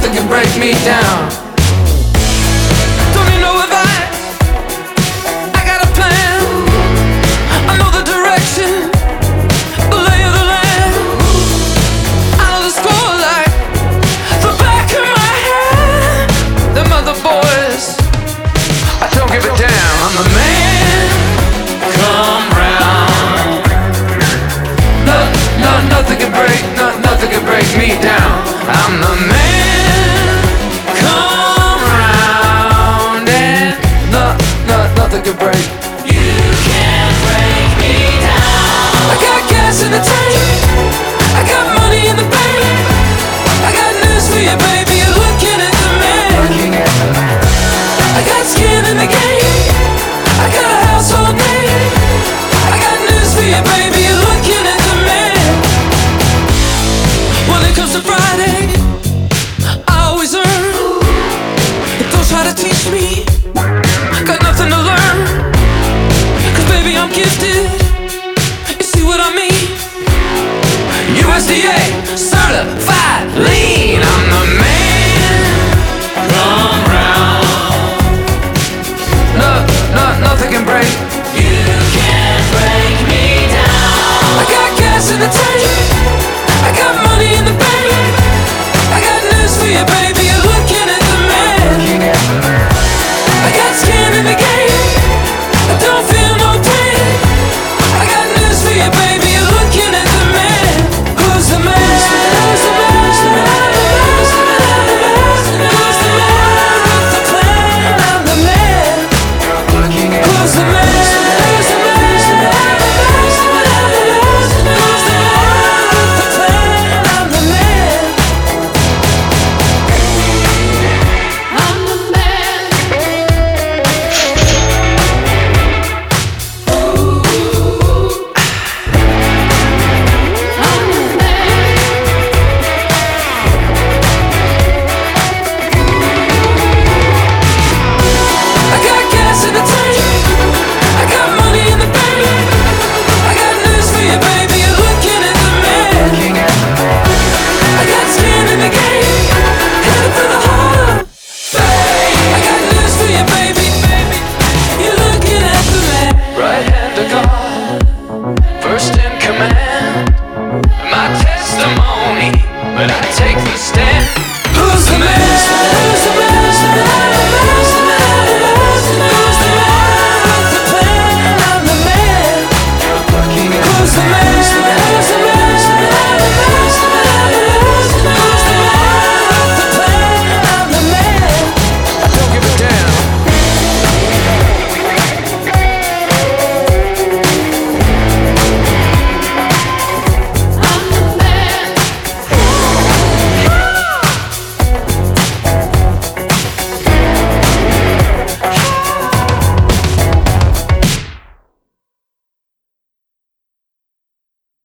nothing can break me down. Don't need no advice, I got a plan. I know the direction, the lay of the land. I know the score like the back of my hand. Them other boys, I don't give a damn. I'm the man, come round. Nothing can break, nothing can break me down. I'm the man, come round, and nothing can break. You can't break me down. I got gas in the tank, I got money in the bank. I got news for you, baby, you're looking at the man. I got skin